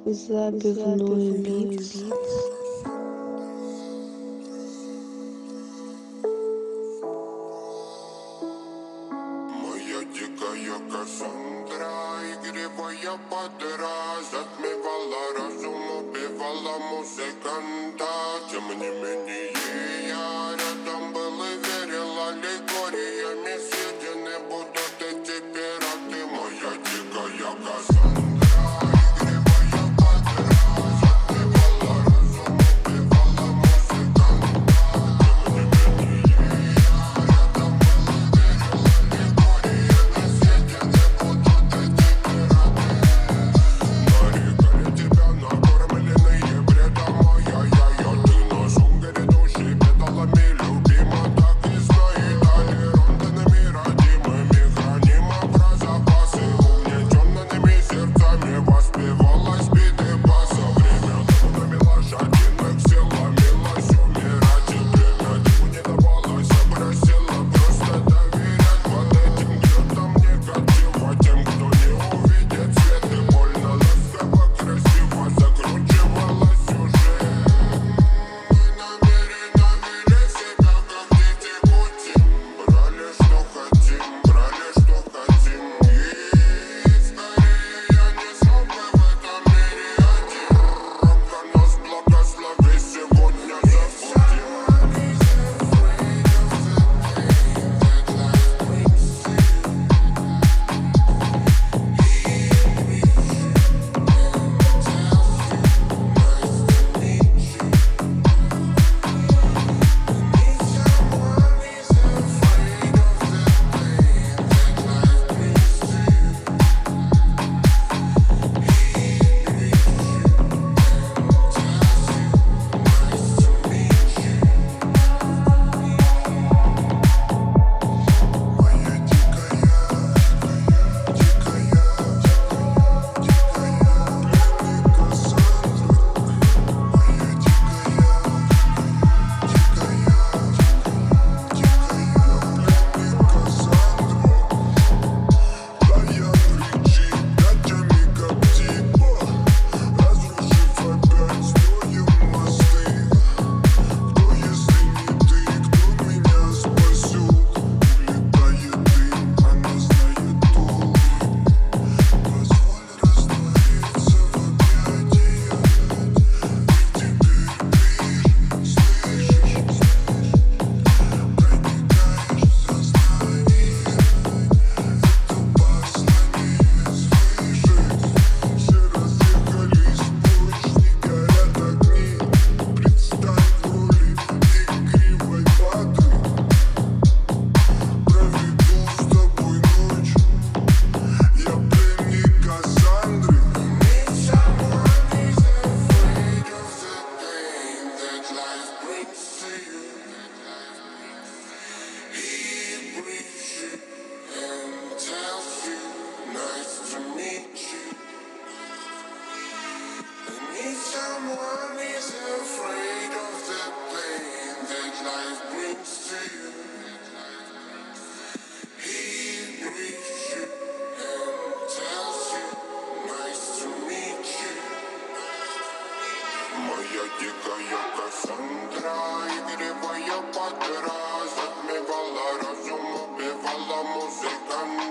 Забивной битс. Моя дикая Кассандра, игривая подра, затмевала разум, убивала музыканта. Тем не менее я рядом был и верил аллегориями съедены будут эти пираты. Моя дикая Кассандра. Someone is afraid of the pain that life brings to you. He breathes you and tells you, nice to meet you. Моя дикая Кассандра, игривая подра, затмевала разум, убивала музыканта.